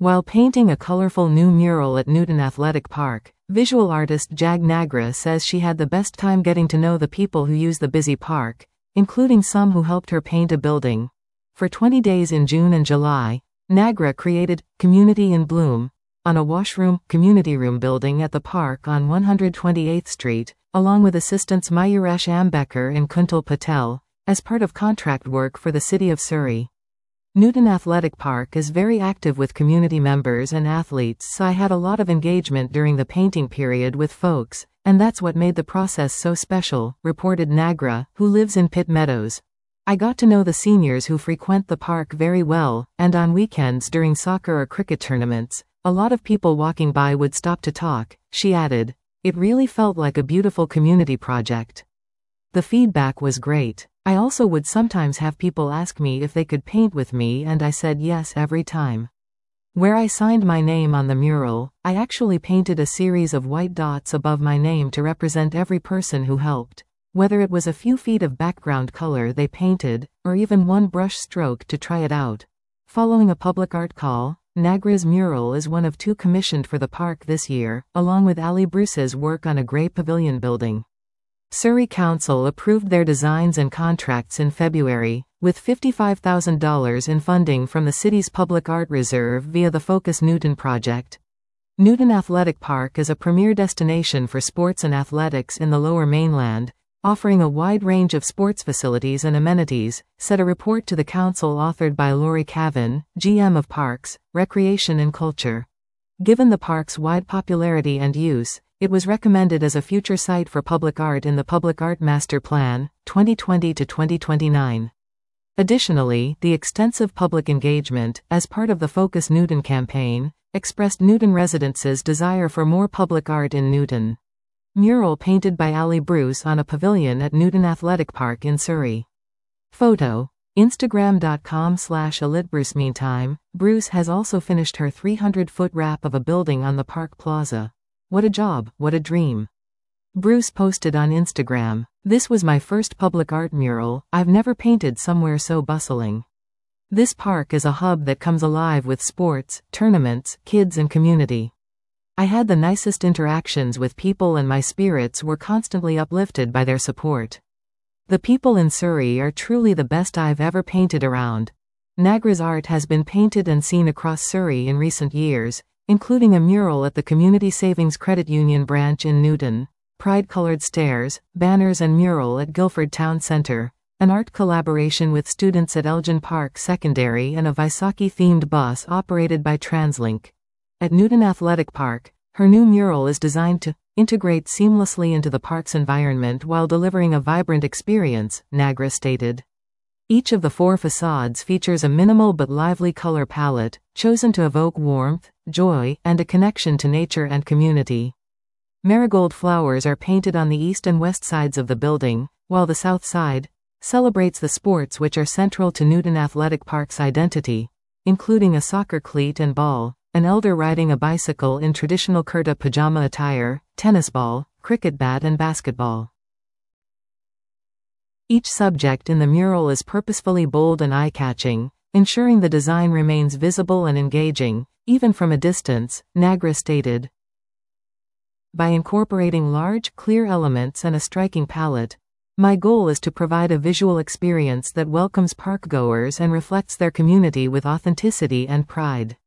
While painting a colorful new mural at Newton Athletic Park, visual artist Jag Nagra says she had the best time getting to know the people who use the busy park, including some who helped her paint a building. For 20 days in June and July, Nagra created Community in Bloom on a washroom, community room building at the park on 128th Street, along with assistants Mayuresh Ambekar and Kuntal Patel, as part of contract work for the City of Surrey. Newton Athletic Park is very active with community members and athletes, so I had a lot of engagement during the painting period with folks, and that's what made the process so special, reported Nagra, who lives in Pitt Meadows. I got to know the seniors who frequent the park very well, and on weekends during soccer or cricket tournaments, a lot of people walking by would stop to talk, she added. It really felt like a beautiful community project. The feedback was great. I also would sometimes have people ask me if they could paint with me, and I said yes every time. Where I signed my name on the mural, I actually painted a series of white dots above my name to represent every person who helped. Whether it was a few feet of background color they painted, or even one brush stroke to try it out. Following a public art call, Nagra's mural is one of 2 commissioned for the park this year, along with Ali Bruce's work on a grey pavilion building. Surrey Council approved their designs and contracts in February, with $55,000 in funding from the city's Public Art Reserve via the Focus Newton project. Newton Athletic Park is a premier destination for sports and athletics in the Lower Mainland, offering a wide range of sports facilities and amenities, said a report to the council authored by Laurie Cavan, GM of Parks, Recreation and Culture. Given the park's wide popularity and use, it was recommended as a future site for public art in the Public Art Master Plan, 2020 to 2029. Additionally, the extensive public engagement, as part of the Focus Newton campaign, expressed Newton residents' desire for more public art in Newton. Mural painted by Ali Bruce on a pavilion at Newton Athletic Park in Surrey. Photo. Instagram.com/alitbruce. Meantime, Bruce has also finished her 300-foot wrap of a building on the park plaza. What a job, what a dream. Bruce posted on Instagram, "This was my first public art mural. I've never painted somewhere so bustling. This park is a hub that comes alive with sports, tournaments, kids and community. I had the nicest interactions with people and my spirits were constantly uplifted by their support. The people in Surrey are truly the best I've ever painted around." Nagra's art has been painted and seen across Surrey in recent years, including a mural at the Community Savings Credit Union branch in Newton, pride-colored stairs, banners and mural at Guildford Town Centre, an art collaboration with students at Elgin Park Secondary and a Vaisakhi-themed bus operated by TransLink. At Newton Athletic Park, her new mural is designed to integrate seamlessly into the park's environment while delivering a vibrant experience, Nagra stated. Each of the 4 facades features a minimal but lively color palette, chosen to evoke warmth, joy, and a connection to nature and community. Marigold flowers are painted on the east and west sides of the building, while the south side celebrates the sports which are central to Newton Athletic Park's identity, including a soccer cleat and ball, an elder riding a bicycle in traditional kurta pajama attire, tennis ball, cricket bat and basketball. Each subject in the mural is purposefully bold and eye-catching, ensuring the design remains visible and engaging, even from a distance, Nagra stated. By incorporating large, clear elements and a striking palette, my goal is to provide a visual experience that welcomes parkgoers and reflects their community with authenticity and pride.